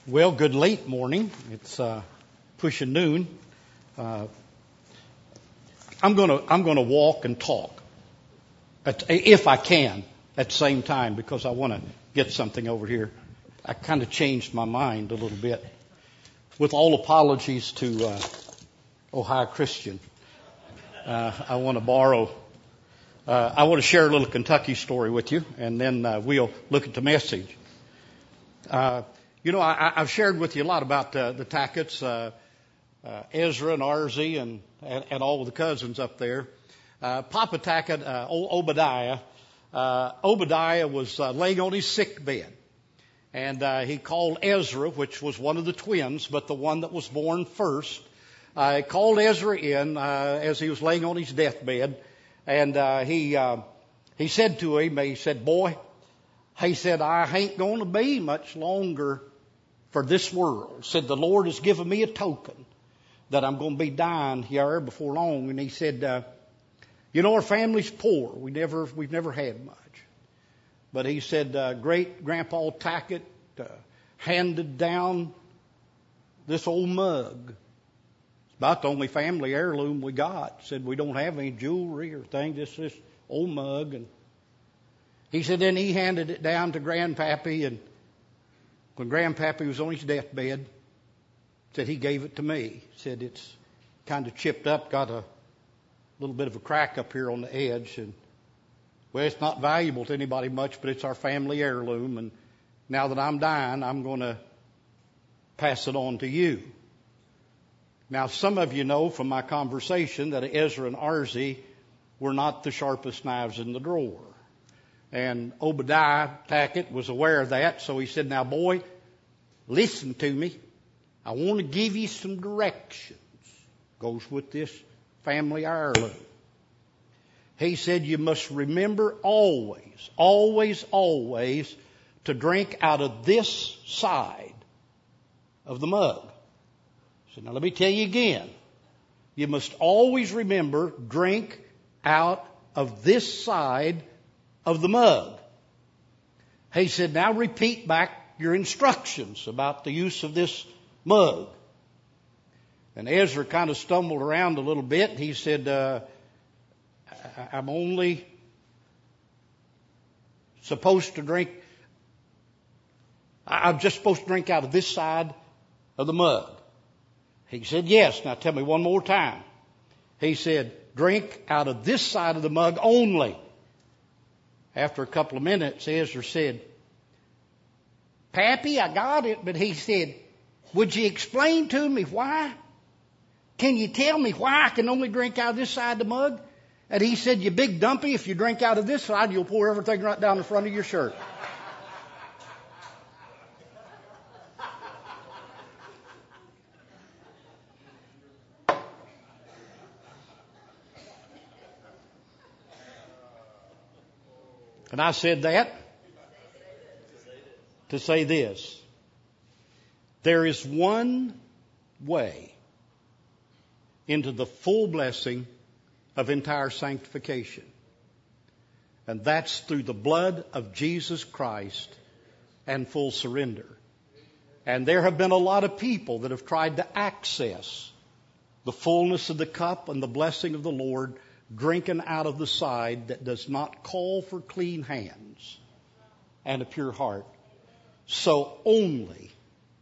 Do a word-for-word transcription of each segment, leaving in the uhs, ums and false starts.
Well, good late morning. It's uh, pushing noon. Uh, I'm gonna I'm gonna walk and talk, at, if I can, at the same time, because I want to get something over here. I kind of changed my mind a little bit. With all apologies to uh, Ohio Christian, uh, I want to borrow. Uh, I want to share a little Kentucky story with you, and then uh, we'll look at the message. Uh, You know, I, I've shared with you a lot about uh, the Tackett's, uh, uh, Ezra and Arzy and, and, and all of the cousins up there. Uh, Papa Tackett, uh, Obadiah, uh, Obadiah was uh, laying on his sick bed. And uh, he called Ezra, which was one of the twins, but the one that was born first. Uh, he called Ezra in uh, as he was laying on his deathbed. And uh, he uh, he said to him, he said, boy, he said, I ain't going to be much longer for this world. Said, the Lord has given me a token that I'm going to be dying here before long. And he said, uh, you know, our family's poor. We never, we've never had much. But he said, uh, great Grandpa Tackett uh, handed down this old mug. It's about the only family heirloom we got. Said, we don't have any jewelry or things, just this old mug. And he said, then he handed it down to Grandpappy, and when Grandpappy was on his deathbed, said he gave it to me. Said it's kind of chipped up, got a little bit of a crack up here on the edge, and well, it's not valuable to anybody much, but it's our family heirloom, and now that I'm dying, I'm going to pass it on to you. Now, some of you know from my conversation that Ezra and Arzy were not the sharpest knives in the drawer. And Obadiah Tackett was aware of that, so he said, now, boy, listen to me. I want to give you some directions. Goes with this family heirloom. He said, you must remember always, always, always to drink out of this side of the mug. So now let me tell you again. You must always remember, drink out of this side of the mug. He said, now repeat back your instructions about the use of this mug. And Ezra kind of stumbled around a little bit. He said, uh, I'm only supposed to drink, I'm just supposed to drink out of this side of the mug. He said, yes. Now tell me one more time. He said, drink out of this side of the mug only. After a couple of minutes, Ezra said, Pappy, I got it, but he said, would you explain to me why? Can you tell me why I can only drink out of this side of the mug? And he said, you big dumpy, if you drink out of this side, you'll pour everything right down the front of your shirt. And I said that to say this. There is one way into the full blessing of entire sanctification. And that's through the blood of Jesus Christ and full surrender. And there have been a lot of people that have tried to access the fullness of the cup and the blessing of the Lord, drinking out of the side that does not call for clean hands and a pure heart. So only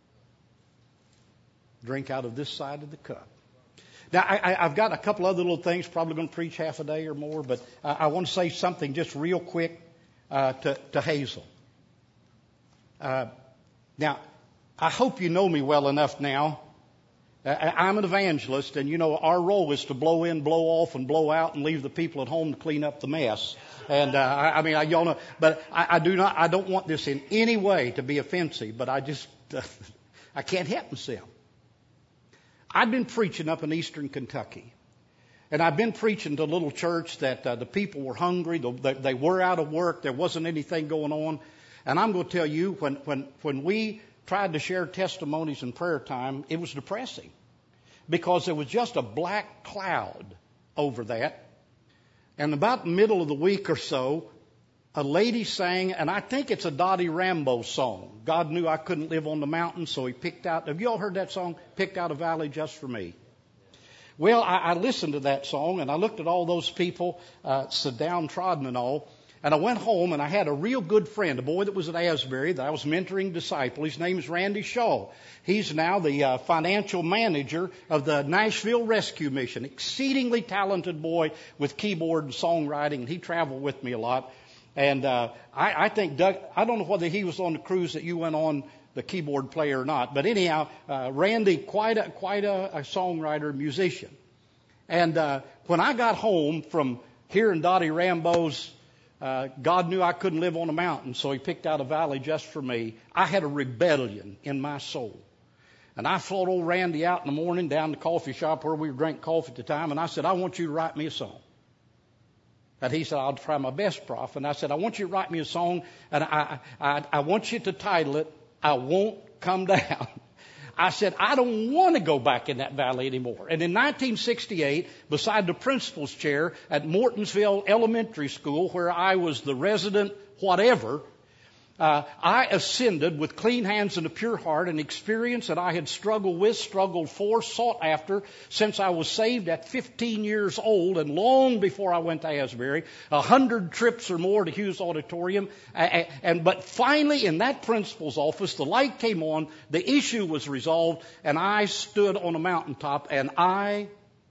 drink out of this side of the cup. Now, I, I've got a couple other little things, probably going to preach half a day or more, but I, I want to say something just real quick uh, to, to Hazel. Uh, now, I hope you know me well enough now. I'm an evangelist, and you know our role is to blow in, blow off, and blow out, and leave the people at home to clean up the mess. And uh, I, I mean, I, y'all know, but I, I do not. I don't want this in any way to be offensive, but I just uh, I can't help myself. I've been preaching up in eastern Kentucky, and I've been preaching to a little church that uh, the people were hungry, they, they were out of work, there wasn't anything going on, and I'm going to tell you, when when when we tried to share testimonies in prayer time, it was depressing. Because there was just a black cloud over that. And about the middle of the week or so, a lady sang, and I think it's a Dottie Rambo song. God knew I couldn't live on the mountain, so he picked out, have you all heard that song? Picked out a valley just for me. Well, I, I listened to that song, and I looked at all those people, uh, so downtrodden and all, and I went home, and I had a real good friend, a boy that was at Asbury that I was mentoring disciple. His name is Randy Shaw. He's now the uh, financial manager of the Nashville Rescue Mission. Exceedingly talented boy with keyboard and songwriting, and he traveled with me a lot. And uh, I, I think Doug, I don't know whether he was on the cruise that you went on, the keyboard player or not. But anyhow, uh, Randy, quite a quite a, a songwriter, musician. And uh, when I got home from hearing Dottie Rambo's uh, God Knew I Couldn't Live on a Mountain, so he picked out a valley just for me, I had a rebellion in my soul. And I fought old Randy out in the morning down the coffee shop where we drank coffee at the time, and I said, I want you to write me a song. And he said, I'll try my best, Prof. And I said, I want you to write me a song, and I, I, I want you to title it, I Won't Come Down. I said, I don't want to go back in that valley anymore. And in nineteen sixty-eight, beside the principal's chair at Mortonsville Elementary School, where I was the resident whatever, Uh, I ascended with clean hands and a pure heart, an experience that I had struggled with, struggled for, sought after since I was saved at fifteen years old and long before I went to Asbury, a hundred trips or more to Hughes Auditorium. Uh, and but finally, in that principal's office, the light came on, the issue was resolved, and I stood on a mountaintop, and I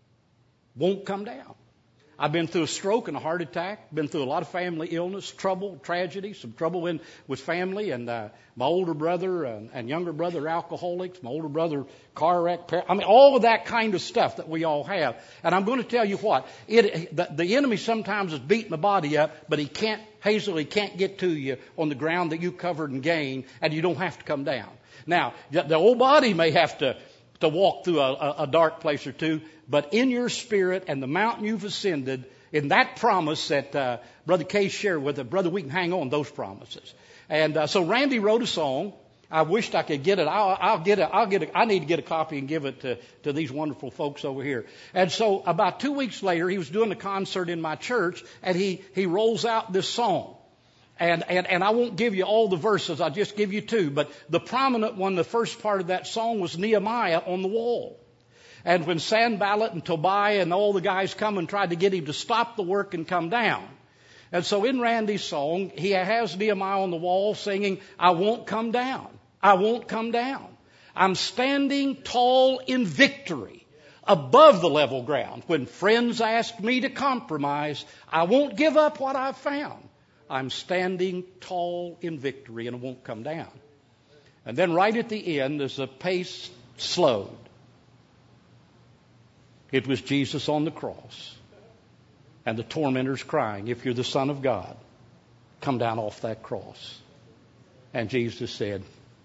won't come down. I've been through a stroke and a heart attack, been through a lot of family illness, trouble, tragedy, some trouble in, with family, and uh, my older brother and, and younger brother are alcoholics, my older brother car wreck, I mean, all of that kind of stuff that we all have. And I'm going to tell you what, it, the, the enemy sometimes is beating the body up, but he can't, Hazel, he can't get to you on the ground that you covered and gained, and you don't have to come down. Now, the old body may have to to walk through a, a dark place or two, but in your spirit and the mountain you've ascended, in that promise that uh, Brother Kay shared with it, Brother, we can hang on those promises. And uh, so Randy wrote a song. I wished I could get it. I'll, I'll get it. I'll get it. I need to get a copy and give it to, to these wonderful folks over here. And so about two weeks later, he was doing a concert in my church, and he he rolls out this song. And, and, and I won't give you all the verses. I'll just give you two. But the prominent one, the first part of that song was Nehemiah on the wall. And when Sanballat and Tobiah and all the guys come and tried to get him to stop the work and come down. And so in Randy's song, he has Nehemiah on the wall singing, I won't come down. I won't come down. I'm standing tall in victory above the level ground. When friends ask me to compromise, I won't give up what I've found. I'm standing tall in victory and it won't come down. And then right at the end, as the pace slowed, it was Jesus on the cross and the tormentors crying, if you're the Son of God, come down off that cross. And Jesus said,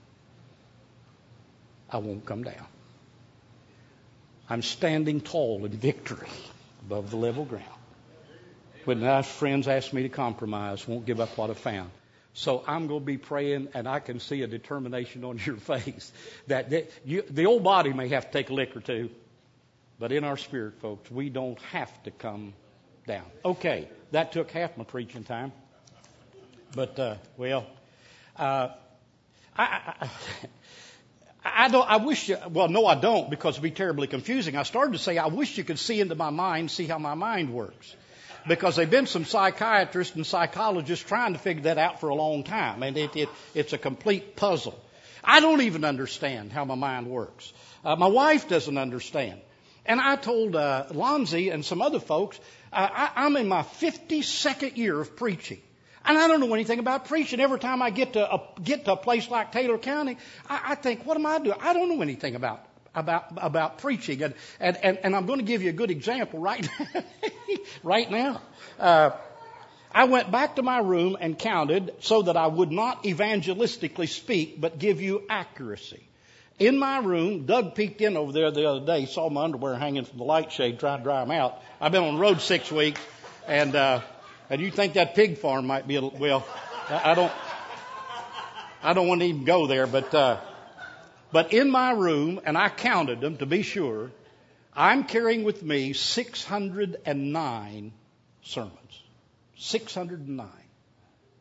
I won't come down. I'm standing tall in victory above the level ground. When my friends ask me to compromise, won't give up what I found. So I'm going to be praying, and I can see a determination on your face that the, you, the old body may have to take a lick or two, but in our spirit, folks, we don't have to come down. Okay, that took half my preaching time. But, uh, well, uh, I, I, I don't, I wish you, well, no, I don't, because it'd be terribly confusing. I started to say, I wish you could see into my mind, see how my mind works. Because there have been some psychiatrists and psychologists trying to figure that out for a long time. And it, it, it's a complete puzzle. I don't even understand how my mind works. Uh, my wife doesn't understand. And I told uh, Lonzie and some other folks, uh, I, I'm in my fifty-second year of preaching. And I don't know anything about preaching. Every time I get to a, get to a place like Taylor County, I, I think, what am I doing? I don't know anything about about about preaching. And and, and, and I'm going to give you a good example right now. right now. Uh, I went back to my room and counted so that I would not evangelistically speak, but give you accuracy. In my room, Doug peeked in over there the other day, saw my underwear hanging from the light shade, tried to dry them out. I've been on the road six weeks, and uh, and you think that pig farm might be a little, well, I don't, I don't want to even go there, but uh, but in my room, and I counted them to be sure, I'm carrying with me six hundred nine sermons. six hundred nine.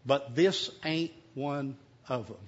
but this ain't one of them.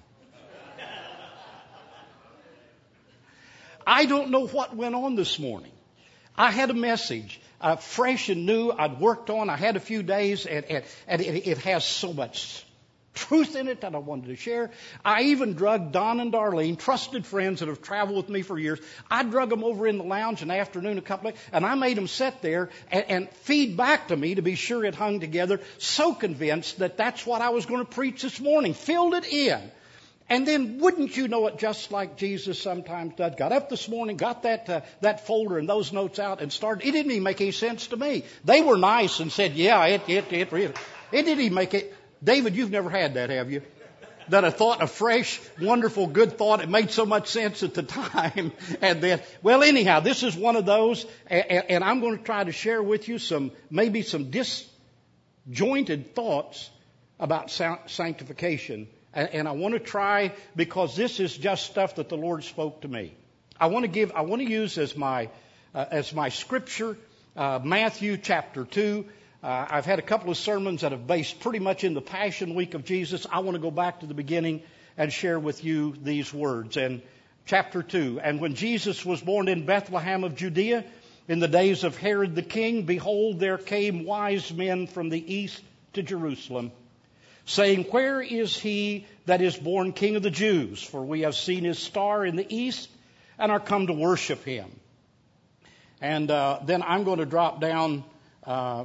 I don't know what went on this morning. I had a message, uh, fresh and new, I'd worked on. I had a few days, and, and, and it, it has so much truth in it that I wanted to share. I even drug Don and Darlene, trusted friends that have traveled with me for years. I drug them over in the lounge in the afternoon a couple of, and I made them sit there and, and feed back to me to be sure it hung together. So convinced that that's what I was going to preach this morning. Filled it in. And then, wouldn't you know it, just like Jesus sometimes does, got up this morning, got that uh, that folder and those notes out and started. It didn't even make any sense to me. They were nice and said, yeah, it, it, it really. It didn't even make it. David, you've never had that, have you? That a thought, a fresh, wonderful, good thought, it made so much sense at the time. And then, well, anyhow, this is one of those, and, and I'm going to try to share with you some, maybe some disjointed thoughts about sanctification. And I want to try, because this is just stuff that the Lord spoke to me. I want to give, I want to use as my, uh, as my scripture, uh, Matthew chapter two. Uh, I've had a couple of sermons that have based pretty much in the Passion Week of Jesus. I want to go back to the beginning and share with you these words. And chapter two, and when Jesus was born in Bethlehem of Judea, in the days of Herod the king, behold, there came wise men from the east to Jerusalem, saying, where is he that is born King of the Jews? For we have seen his star in the east and are come to worship him. And uh, then I'm going to drop down uh,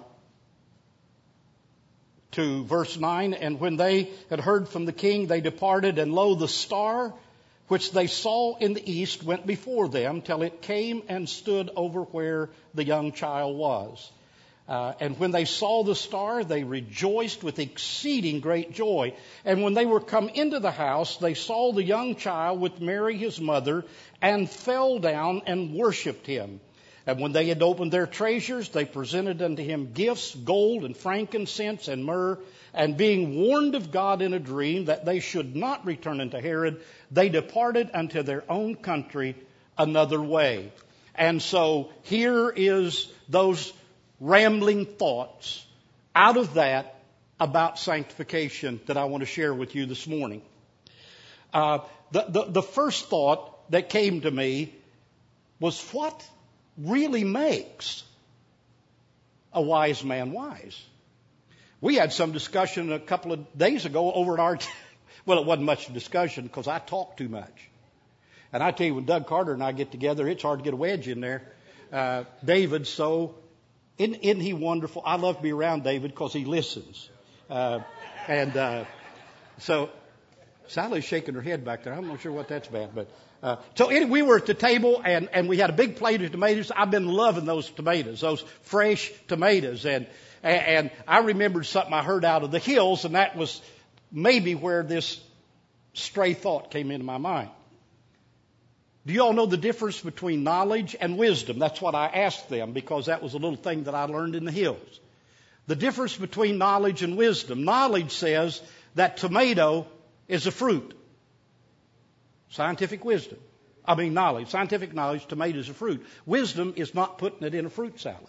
to verse nine. And when they had heard from the king, they departed, and lo, the star which they saw in the east went before them till it came and stood over where the young child was. Uh, and when they saw the star, they rejoiced with exceeding great joy. And when they were come into the house, they saw the young child with Mary his mother, and fell down and worshipped him. And when they had opened their treasures, they presented unto him gifts, gold and frankincense and myrrh. And being warned of God in a dream that they should not return unto Herod, they departed unto their own country another way. And so here is those rambling thoughts out of that about sanctification that I want to share with you this morning. Uh, the, the, the first thought that came to me was, what really makes a wise man wise? We had some discussion a couple of days ago over at our, well, it wasn't much discussion because I talk too much. And I tell you, when Doug Carter and I get together, it's hard to get a wedge in there. Uh, David, so Isn't, isn't he wonderful? I love to be around David because he listens. Uh, and uh, so Sally's shaking her head back there. I'm not sure what that's about. But uh, so anyway, we were at the table, and, and we had a big plate of tomatoes. I've been loving those tomatoes, those fresh tomatoes. And, and I remembered something I heard out of the hills, and that was maybe where this stray thought came into my mind. Do you all know the difference between knowledge and wisdom? That's what I asked them, because that was a little thing that I learned in the hills. The difference between knowledge and wisdom. Knowledge says that tomato is a fruit. Scientific wisdom. I mean knowledge. Scientific knowledge, tomato is a fruit. Wisdom is not putting it in a fruit salad.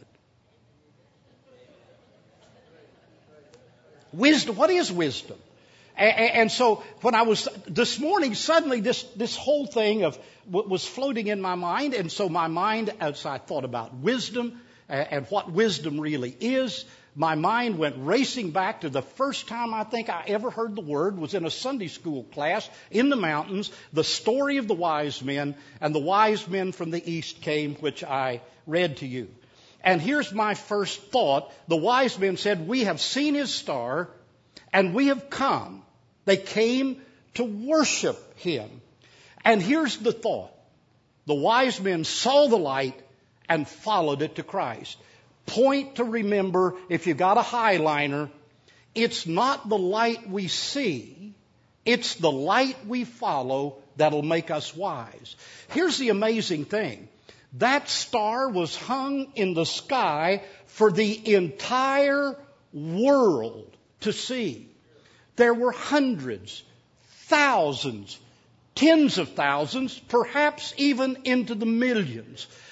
Wisdom. What is wisdom? And so when I was this morning, suddenly this, this whole thing of was floating in my mind. And so my mind, as I thought about wisdom and what wisdom really is, my mind went racing back to the first time I think I ever heard the word was in a Sunday school class in the mountains, the story of the wise men, and the wise men from the east came, which I read to you. And here's my first thought. The wise men said, we have seen his star and we have come. They came to worship him. And here's the thought. The wise men saw the light and followed it to Christ. Point to remember, if you got a highliner, it's not the light we see, it's the light we follow that'll make us wise. Here's the amazing thing. That star was hung in the sky for the entire world to see. There were hundreds, thousands, tens of thousands, perhaps even into the millions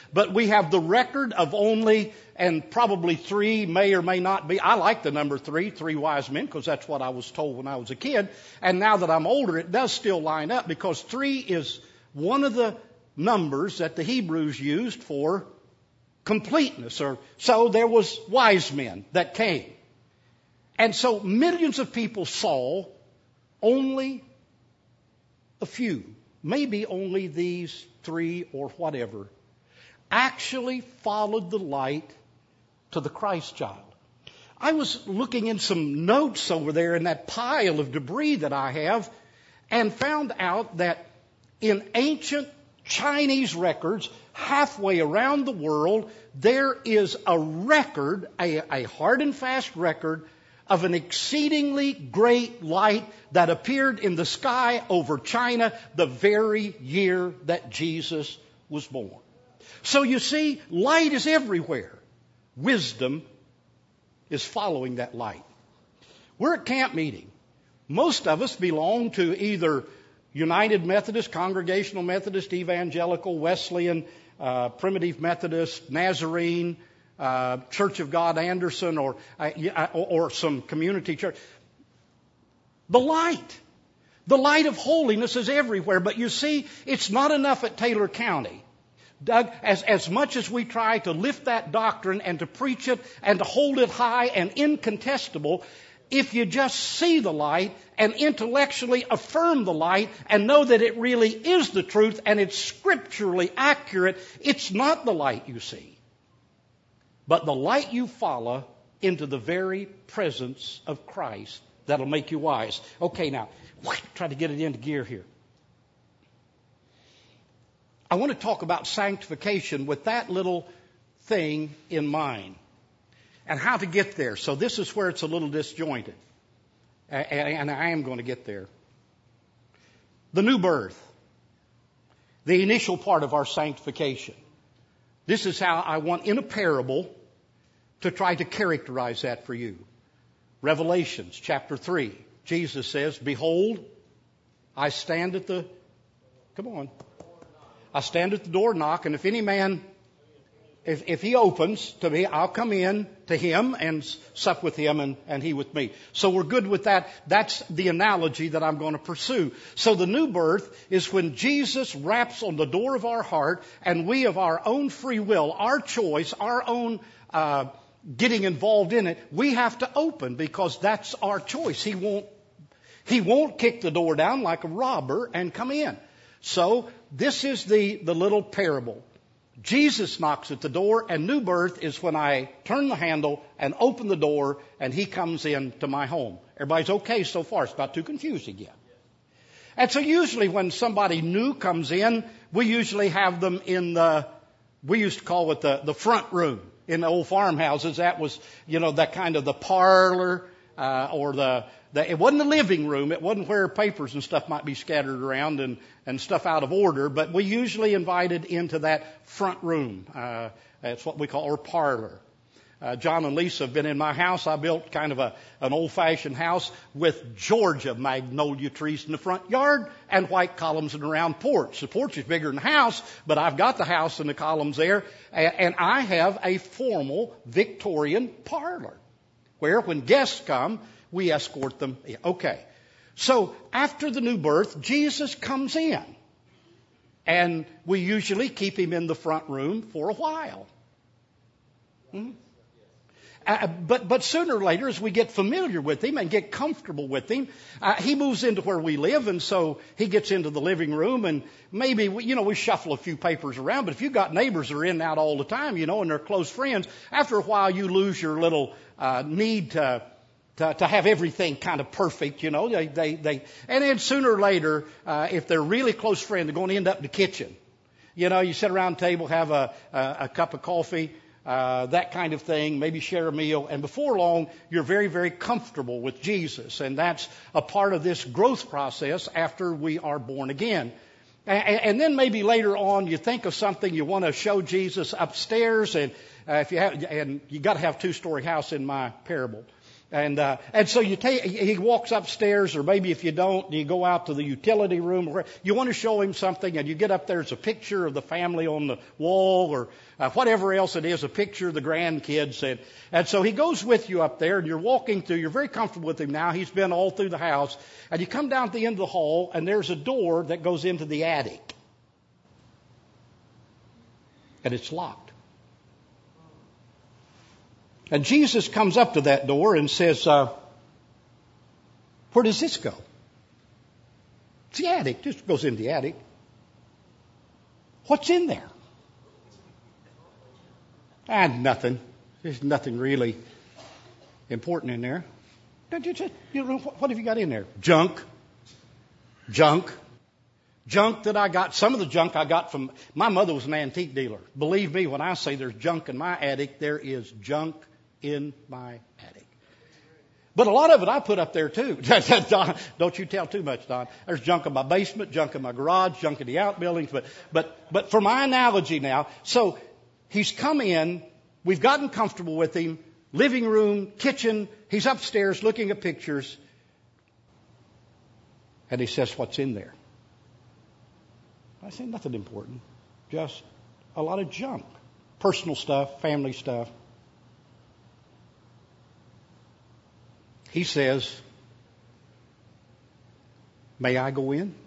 but we have the record of only, and probably three may or may not be. I like the number three, three wise men, because that's what I was told when I was a kid. And now that I'm older, it does still line up, because three is one of the numbers that the Hebrews used for completeness. Or so there was wise men that came. And so millions of people saw only a few, maybe only these three or whatever, actually followed the light to the Christ child. I was looking in some notes over there in that pile of debris that I have, and found out that in ancient Chinese records, halfway around the world, there is a record, a, a hard and fast record, of an exceedingly great light that appeared in the sky over China the very year that Jesus was born. So you see, light is everywhere. Wisdom is following that light. We're at camp meeting. Most of us belong to either United Methodist, Congregational Methodist, Evangelical, Wesleyan, uh, Primitive Methodist, Nazarene, uh, Church of God Anderson, or, uh, or some community church. The light. The light of holiness is everywhere. But you see, it's not enough at Taylor County. Doug, as, as much as we try to lift that doctrine and to preach it and to hold it high and incontestable, if you just see the light and intellectually affirm the light and know that it really is the truth and it's scripturally accurate, it's not the light you see, but the light you follow into the very presence of Christ that'll make you wise. Okay, now, try to get it into gear here. I want to talk about sanctification with that little thing in mind and how to get there. So this is where it's a little disjointed. And I am going to get there. The new birth. The initial part of our sanctification. This is how I want, in a parable, to try to characterize that for you. Revelations chapter three. Jesus says, "Behold, I stand at the..." Come on. "I stand at the door and knock, and if any man, if, if he opens to me, I'll come in to him and sup with him and, and he with me." So we're good with that. That's the analogy that I'm going to pursue. So the new birth is when Jesus raps on the door of our heart, and we of our own free will, our choice, our own uh, getting involved in it, we have to open, because that's our choice. He won't, he won't kick the door down like a robber and come in. So this is the, the little parable. Jesus knocks at the door, and new birth is when I turn the handle and open the door and he comes into my home. Everybody's okay so far. It's not too confusing yet. And so usually when somebody new comes in, we usually have them in the, we used to call it the, the front room. In the old farmhouses, that was, you know, that kind of the parlor, uh, or the, the, it wasn't the living room. It wasn't where papers and stuff might be scattered around and, and stuff out of order. But we usually invited into that front room. Uh, that's what we call, or parlor. Uh, John and Lisa have been in my house. I built kind of a, an old-fashioned house with Georgia magnolia trees in the front yard and white columns in the round porch. The porch is bigger than the house, but I've got the house and the columns there. And I have a formal Victorian parlor where when guests come, we escort them. Okay. So after the new birth, Jesus comes in. And we usually keep him in the front room for a while. Hmm? Uh, but but sooner or later, as we get familiar with him and get comfortable with him, uh, he moves into where we live, and so he gets into the living room, and maybe we, you know we shuffle a few papers around. But if you've got neighbors that are in and out all the time, you know, and they're close friends, after a while you lose your little uh, need to, to to have everything kind of perfect, you know. They they they, and then sooner or later, uh, if they're really close friends, they're going to end up in the kitchen. You know, you sit around the table, have a a, a cup of coffee. Uh, that kind of thing, maybe share a meal, and before long, you're very, very comfortable with Jesus, and that's a part of this growth process after we are born again. And, and then maybe later on, you think of something you want to show Jesus upstairs, and uh, if you have, and you got to have a two-story house in my parable, And uh, and so you take, he walks upstairs, or maybe if you don't, you go out to the utility room. Where you want to show him something, and you get up there, there's a picture of the family on the wall, or uh, whatever else it is, a picture of the grandkids. And, and so he goes with you up there, and you're walking through. You're very comfortable with him now. He's been all through the house. And you come down to the end of the hall, and there's a door that goes into the attic. And it's locked. And Jesus comes up to that door and says, uh, where does this go? It's the attic. Just goes in the attic. What's in there? Ah, nothing. There's nothing really important in there. Don't you just, you know, what have you got in there? Junk. Junk. Junk that I got. Some of the junk I got from, my mother was an antique dealer. Believe me, when I say there's junk in my attic, there is junk in my attic. But a lot of it I put up there too. Don, don't you tell too much, Don. There's junk in my basement, junk in my garage, junk in the outbuildings. But, but, but for my analogy now, so he's come in, we've gotten comfortable with him, living room, kitchen, he's upstairs looking at pictures. And he says, what's in there? I say nothing important, just a lot of junk, personal stuff, family stuff. He says, may I go in?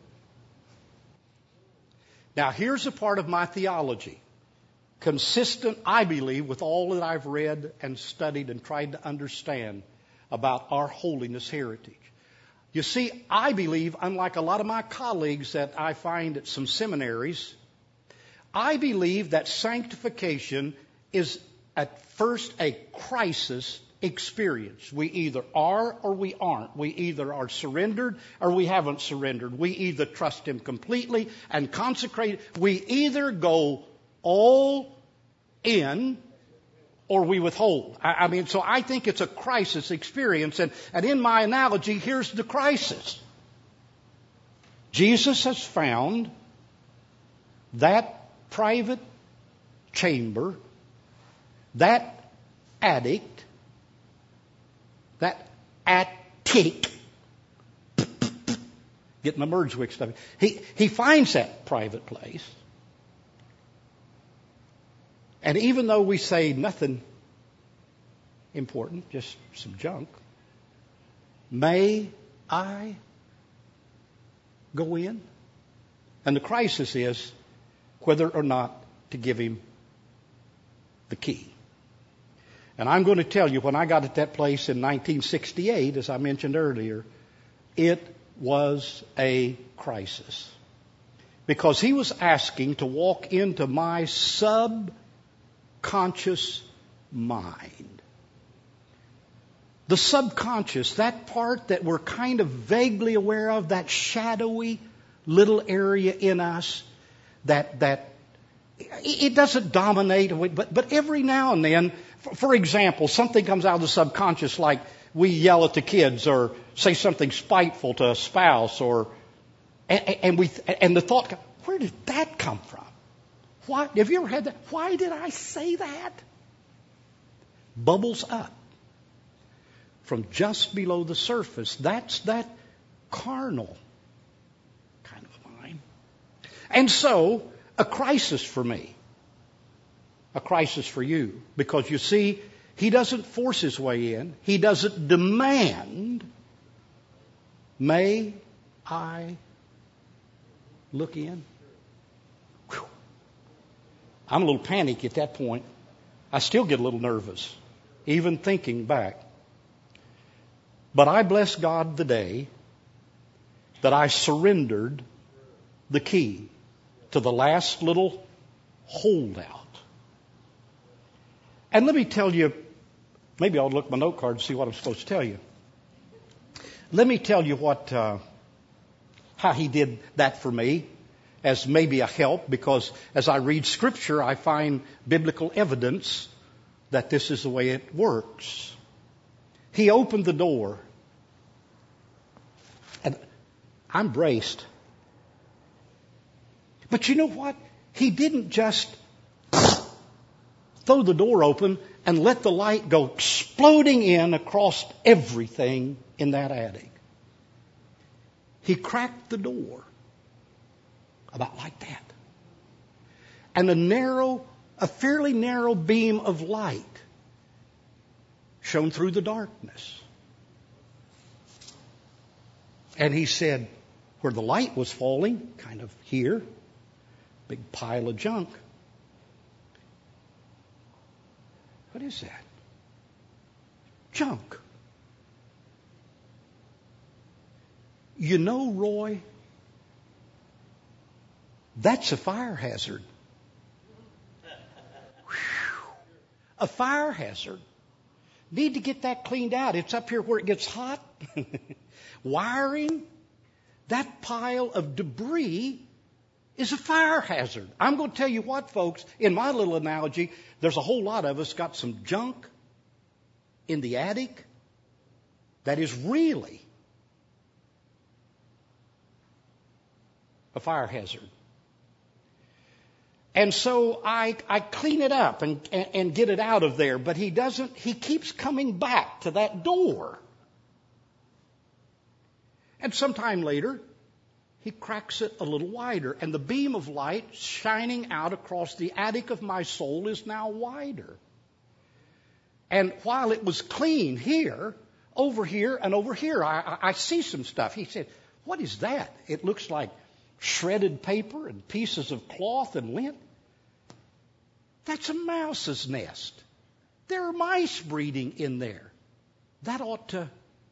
Now, here's a part of my theology, consistent, I believe, with all that I've read and studied and tried to understand about our holiness heritage. You see, I believe, unlike a lot of my colleagues that I find at some seminaries, I believe that sanctification is at first a crisis experience. We either are or we aren't. We either are surrendered or we haven't surrendered. We either trust Him completely and consecrate. We either go all in or we withhold. I, I mean, so I think it's a crisis experience. And, and in my analogy, here's the crisis. Jesus has found that private chamber, that attic, that attic, getting my words mixed up. He, he finds that private place. And even though we say nothing important, just some junk, may I go in? And the crisis is whether or not to give him the key. And I'm going to tell you, when I got at that place in nineteen sixty-eight, as I mentioned earlier, it was a crisis. Because he was asking to walk into my subconscious mind. The subconscious, that part that we're kind of vaguely aware of, that shadowy little area in us, that, that it doesn't dominate, but, but every now and then, for, for example, something comes out of the subconscious, like we yell at the kids or say something spiteful to a spouse, or and, and we and the thought, where did that come from? Why have you ever had that? Why did I say that? Bubbles up from just below the surface. That's that carnal kind of mind. And so, a crisis for me. A crisis for you. Because you see, he doesn't force his way in. He doesn't demand, may I look in? Whew. I'm a little panicky at that point. I still get a little nervous, even thinking back. But I bless God the day that I surrendered the key to the last little holdout. And let me tell you, maybe I'll look at my note card and see what I'm supposed to tell you. Let me tell you what, uh, how he did that for me as maybe a help, because as I read Scripture, I find biblical evidence that this is the way it works. He opened the door, and I'm braced. But you know what? He didn't just throw the door open and let the light go exploding in across everything in that attic. He cracked the door about like that. And a narrow, a fairly narrow beam of light shone through the darkness. And he said, where the light was falling, kind of here, big pile of junk. What is that? Junk. You know, Roy, that's a fire hazard. Whew. A fire hazard. Need to get that cleaned out. It's up here where it gets hot. Wiring. That pile of debris is a fire hazard. I'm going to tell you what, folks, in my little analogy, there's a whole lot of us got some junk in the attic that is really a fire hazard. And so I, I clean it up and, and, and get it out of there, but he doesn't, he keeps coming back to that door. And sometime later, he cracks it a little wider, and the beam of light shining out across the attic of my soul is now wider. And while it was clean here, over here, and over here, I, I, I see some stuff. He said, what is that? It looks like shredded paper and pieces of cloth and lint. That's a mouse's nest. There are mice breeding in there. That ought to,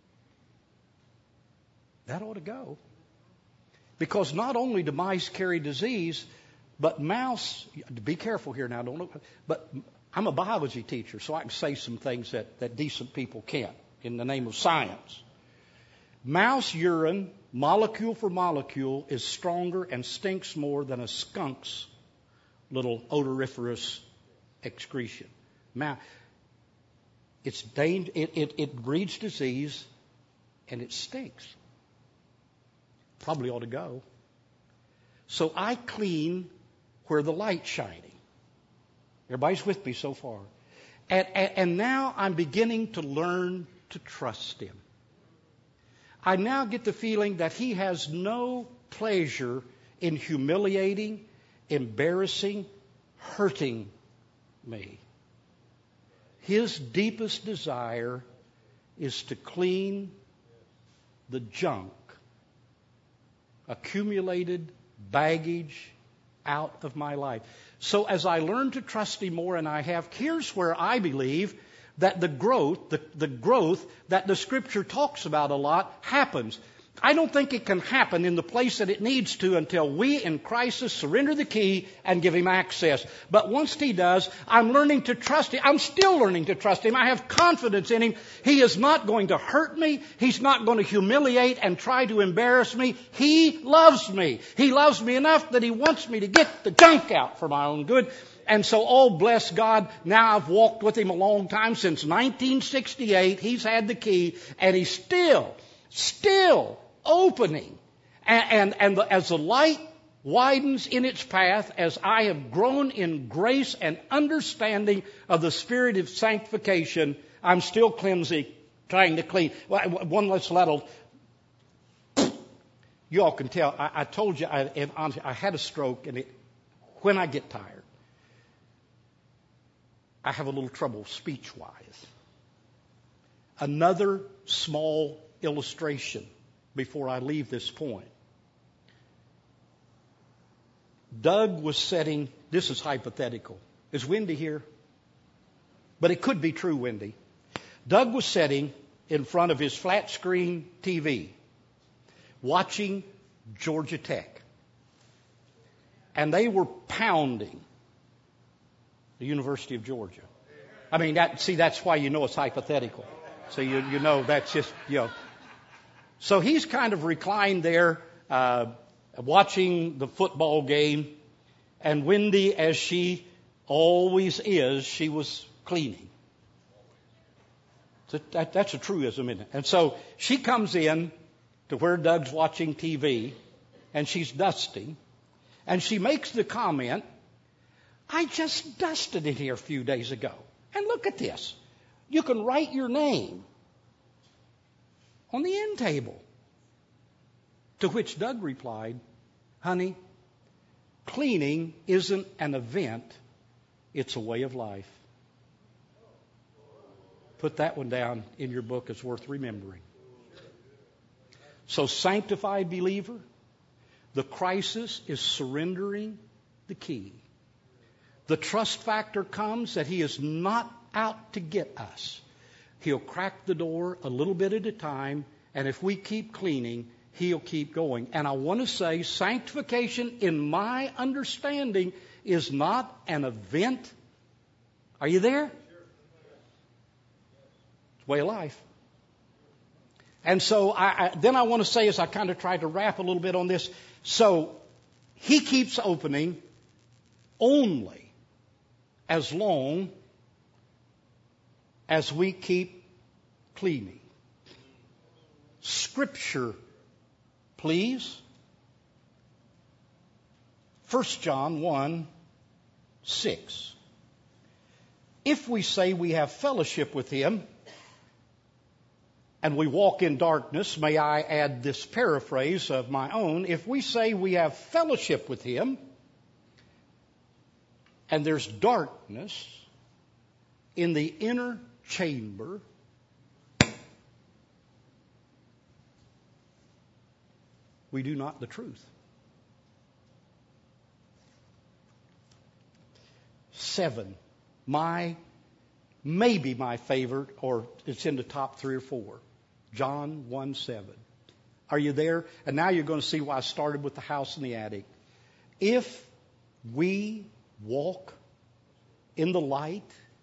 that ought to go. Because not only do mice carry disease, but mouse, be careful here now, don't look, but I'm a biology teacher, so I can say some things that, that decent people can't in the name of science. Mouse urine, molecule for molecule, is stronger and stinks more than a skunk's little odoriferous excretion. Now, it's dang, it, it, it breeds disease and it stinks. Probably ought to go. So I clean where the light's shining. Everybody's with me so far. And, and, and now I'm beginning to learn to trust him. I now get the feeling that he has no pleasure in humiliating, embarrassing, hurting me. His deepest desire is to clean the junk, accumulated baggage out of my life. So as I learn to trust him more, and I have, here's where I believe that the growth, the, the growth that the Scripture talks about a lot happens. I don't think it can happen in the place that it needs to until we in crisis surrender the key and give him access. But once he does, I'm learning to trust him. I'm still learning to trust him. I have confidence in him. He is not going to hurt me. He's not going to humiliate and try to embarrass me. He loves me. He loves me enough that he wants me to get the junk out for my own good. And so, oh, bless God, now I've walked with him a long time, since nineteen sixty-eight. He's had the key, and he's still, still opening. And, and, and the, as the light widens in its path, as I have grown in grace and understanding of the spirit of sanctification, I'm still clumsy, trying to clean. One less little. You all can tell. I, I told you, I, and honestly, I had a stroke, and it, when I get tired, I have a little trouble speech-wise. Another small illustration before I leave this point. Doug was sitting, this is hypothetical. Is Wendy here? But it could be true, Wendy. Doug was sitting in front of his flat screen T V, watching Georgia Tech. And they were pounding the University of Georgia. I mean, that, see, that's why you know it's hypothetical. So you, you know that's just, you know. So he's kind of reclined there, uh, watching the football game. And Wendy, as she always is, she was cleaning. So that, that's a truism, isn't it? And so she comes in to where Doug's watching T V, and she's dusting. And she makes the comment, I just dusted in here a few days ago. And look at this. You can write your name on the end table. To which Doug replied, honey, cleaning isn't an event, it's a way of life. Put that one down in your book. It's worth remembering. So, sanctified believer, the crisis is surrendering the key. The trust factor comes that he is not out to get us. He'll crack the door a little bit at a time, and if we keep cleaning, he'll keep going. And I want to say sanctification, in my understanding, is not an event. Are you there? It's way of life. And so I, I, then I want to say, as I kind of tried to wrap a little bit on this, so he keeps opening only as long as we keep cleaning. Scripture, please. First John one, six. If we say we have fellowship with him and we walk in darkness, may I add this paraphrase of my own, if we say we have fellowship with him and there's darkness in the inner chamber, we do not the truth. Seven, my, maybe my favorite, or it's in the top three or four. John one seven. Are you there? And now you're going to see why I started with the house in the attic. If we walk in the light,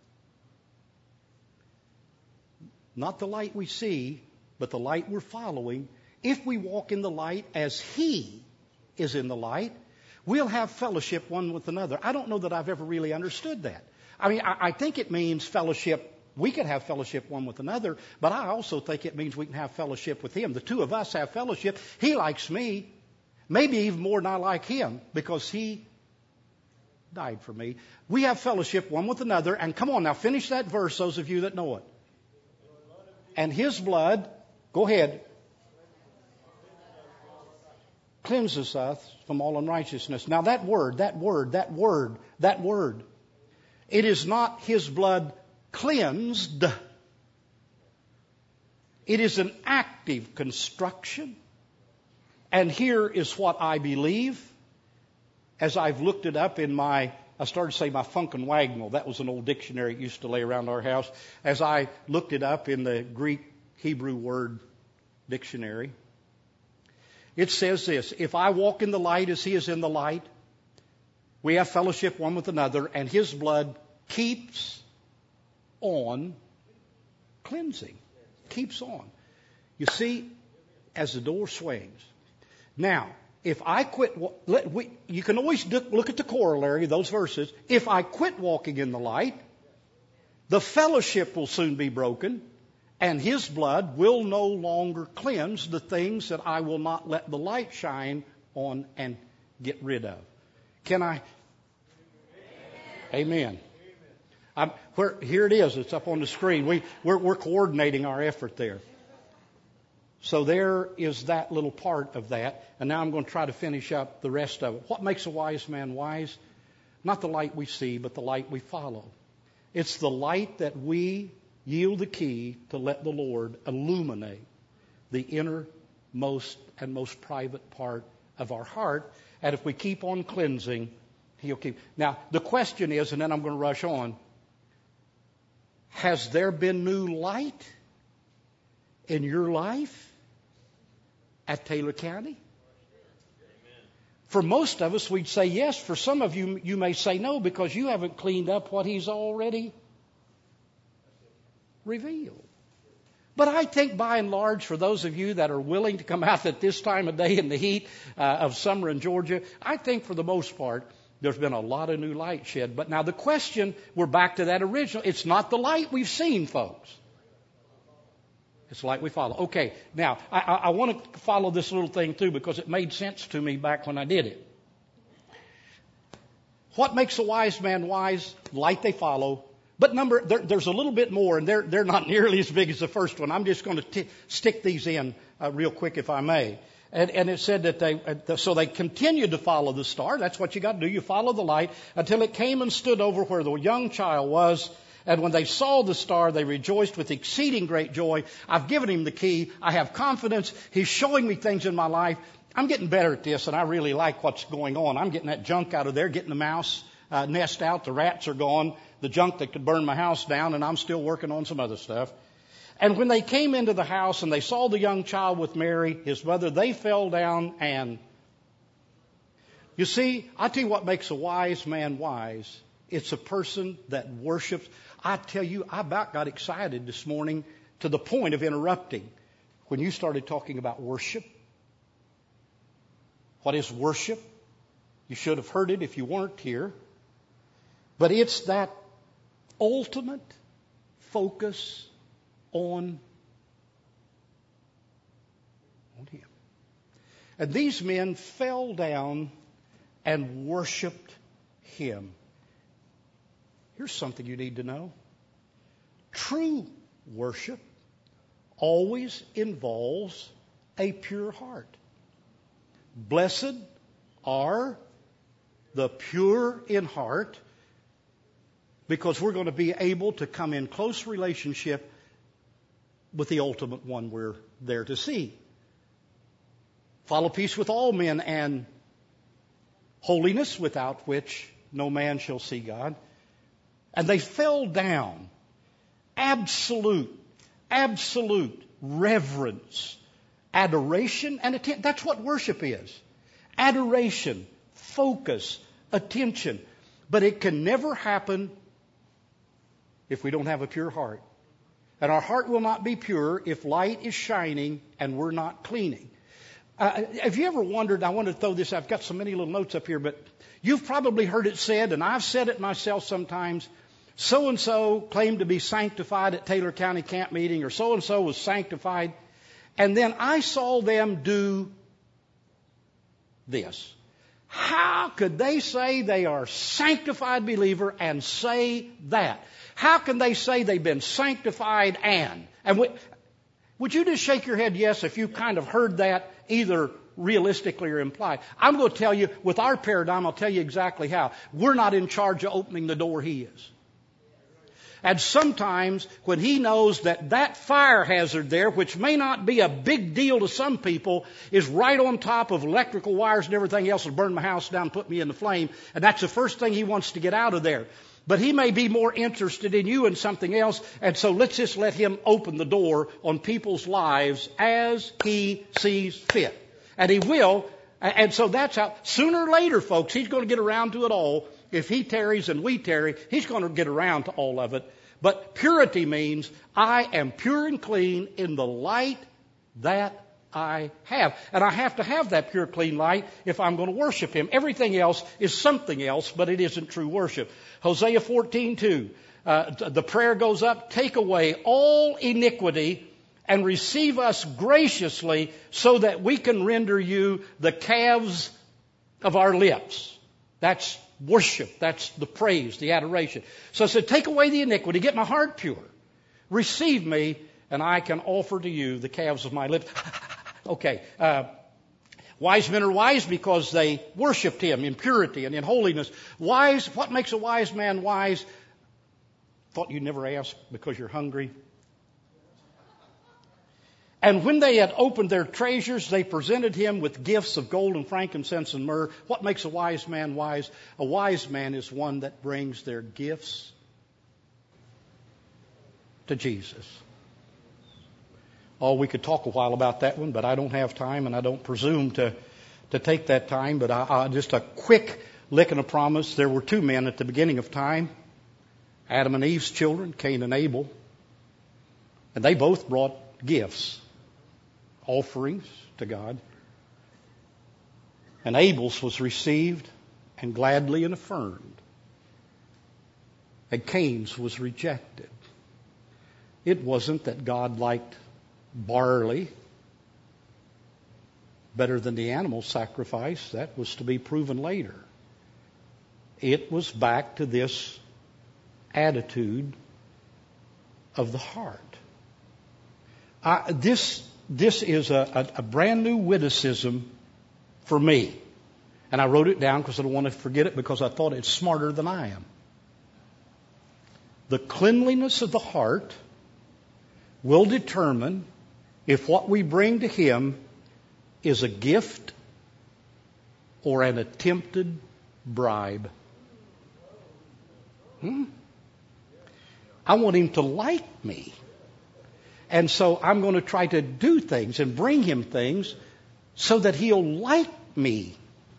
not the light we see, but the light we're following, if we walk in the light as he is in the light, we'll have fellowship one with another. I don't know that I've ever really understood that. I mean, I, I think it means fellowship. We can have fellowship one with another, but I also think it means we can have fellowship with him. The two of us have fellowship. He likes me, maybe even more than I like him, because he died for me. We have fellowship one with another. And come on now, finish that verse, those of you that know it. And his blood, go ahead, cleanses us from all unrighteousness. Now that word, that word, that word, that word, it is not his blood cleansed. It is an active construction. And here is what I believe, as I've looked it up in my, I started to say my Funk and Wagnall. That was an old dictionary it used to lay around our house. As I looked it up in the Greek Hebrew word dictionary, it says this: if I walk in the light as he is in the light, we have fellowship one with another, and his blood keeps on cleansing. Keeps on. You see, as the door swings. Now, if I quit, let, we, you can always look at the corollary, those verses. If I quit walking in the light, the fellowship will soon be broken, and his blood will no longer cleanse the things that I will not let the light shine on and get rid of. Can I? Amen. Amen. I'm, where, here it is. It's up on the screen. We, we're, we're coordinating our effort there. So there is that little part of that. And now I'm going to try to finish up the rest of it. What makes a wise man wise? Not the light we see, but the light we follow. It's the light that we yield the key to let the Lord illuminate the innermost and most private part of our heart. And if we keep on cleansing, he'll keep. Now, the question is, and then I'm going to rush on, has there been new light in your life at Taylor County? For most of us, we'd say yes. For some of you, you may say no, because you haven't cleaned up what he's already revealed. But I think by and large, for those of you that are willing to come out at this time of day in the heat uh, of summer in Georgia, I think for the most part, there's been a lot of new light shed. But now the question, we're back to that original. It's not the light we've seen, folks. It's the light we follow. Okay, now I, I, I want to follow this little thing through because it made sense to me back when I did it. What makes a wise man wise? Light they follow. But number, there, there's a little bit more, and they're, they're not nearly as big as the first one. I'm just going to t- stick these in uh, real quick, if I may. And, and it said that they, uh, so they continued to follow the star. That's what you got to do. You follow the light until it came and stood over where the young child was. And when they saw the star, they rejoiced with exceeding great joy. I've given him the key. I have confidence. He's showing me things in my life. I'm getting better at this, and I really like what's going on. I'm getting that junk out of there, getting the mouse uh, nest out. The rats are gone, the junk that could burn my house down, and I'm still working on some other stuff. And when they came into the house and they saw the young child with Mary, his mother, they fell down and... You see, I tell you what makes a wise man wise. It's a person that worships. I tell you, I about got excited this morning to the point of interrupting when you started talking about worship. What is worship? You should have heard it if you weren't here. But it's that ultimate focus on, on Him. And these men fell down and worshiped Him. Here's something you need to know. True worship always involves a pure heart. Blessed are the pure in heart, because we're going to be able to come in close relationship with the ultimate one we're there to see. Follow peace with all men and holiness, without which no man shall see God. And they fell down. Absolute, absolute reverence, adoration, and attention. That's what worship is. Adoration, focus, attention. But it can never happen if we don't have a pure heart. And our heart will not be pure if light is shining and we're not cleaning. Uh, have you ever wondered, I want to throw this, I've got so many little notes up here, but you've probably heard it said, and I've said it myself sometimes, so-and-so claimed to be sanctified at Taylor County camp meeting, or so-and-so was sanctified, and then I saw them do this. How could they say they are a sanctified believer and say that? How can they say they've been sanctified and? And we, would you just shake your head yes if you kind of heard that either realistically or implied? I'm going to tell you, with our paradigm, I'll tell you exactly how. We're not in charge of opening the door, He is. And sometimes when He knows that that fire hazard there, which may not be a big deal to some people, is right on top of electrical wires and everything else, will burn my house down and put me in the flame, and that's the first thing He wants to get out of there. But He may be more interested in you and something else, and so let's just let Him open the door on people's lives as He sees fit. And He will, and so that's how, sooner or later, folks, He's going to get around to it all. If He tarries and we tarry, He's going to get around to all of it. But purity means I am pure and clean in the light that I have. And I have to have that pure, clean light if I'm going to worship Him. Everything else is something else, but it isn't true worship. Hosea fourteen two, uh, the prayer goes up, take away all iniquity and receive us graciously so that we can render you the calves of our lips. That's worship. That's the praise, the adoration. So I said, take away the iniquity, get my heart pure. Receive me, and I can offer to you the calves of my lips. Okay. Uh, wise men are wise because they worshiped Him in purity and in holiness. Wise, what makes a wise man wise? Thought you'd never ask because you're hungry. And when they had opened their treasures, they presented Him with gifts of gold and frankincense and myrrh. What makes a wise man wise? A wise man is one that brings their gifts to Jesus. Oh, we could talk a while about that one, but I don't have time, and I don't presume to, to take that time. But I, I, just a quick lick and a promise. There were two men at the beginning of time, Adam and Eve's children, Cain and Abel. And they both brought gifts, offerings to God. And Abel's was received and gladly and affirmed. And Cain's was rejected. It wasn't that God liked barley better than the animal sacrifice. That was to be proven later. It was back to this attitude of the heart. I, this, this is a, a, a brand new witticism for me. And I wrote it down because I don't want to forget it, because I thought it's smarter than I am. The cleanliness of the heart will determine if what we bring to Him is a gift or an attempted bribe. Hmm? I want Him to like me. And so I'm going to try to do things and bring Him things so that He'll like me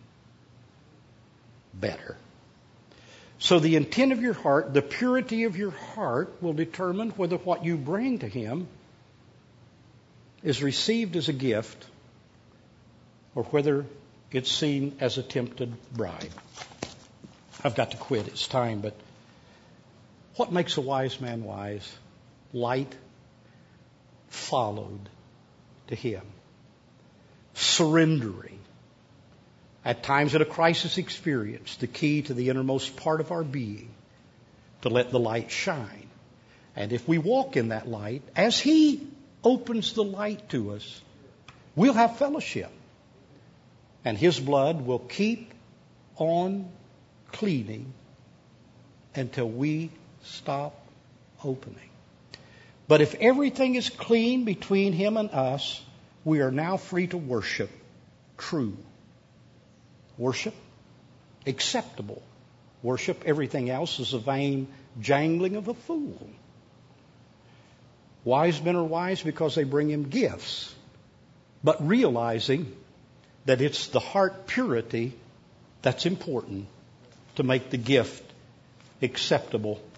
better. So the intent of your heart, the purity of your heart, will determine whether what you bring to Him is received as a gift or whether it's seen as a tempted bribe. I've got to quit. It's time. But what makes a wise man wise? Light followed to Him. Surrendering. At times in a crisis experience, the key to the innermost part of our being, to let the light shine. And if we walk in that light, as He opens the light to us, we'll have fellowship. And His blood will keep on cleaning until we stop opening. But if everything is clean between Him and us, we are now free to worship true worship, acceptable worship. Everything else is a vain jangling of a fool. Wise men are wise because they bring Him gifts, but realizing that it's the heart purity that's important to make the gift acceptable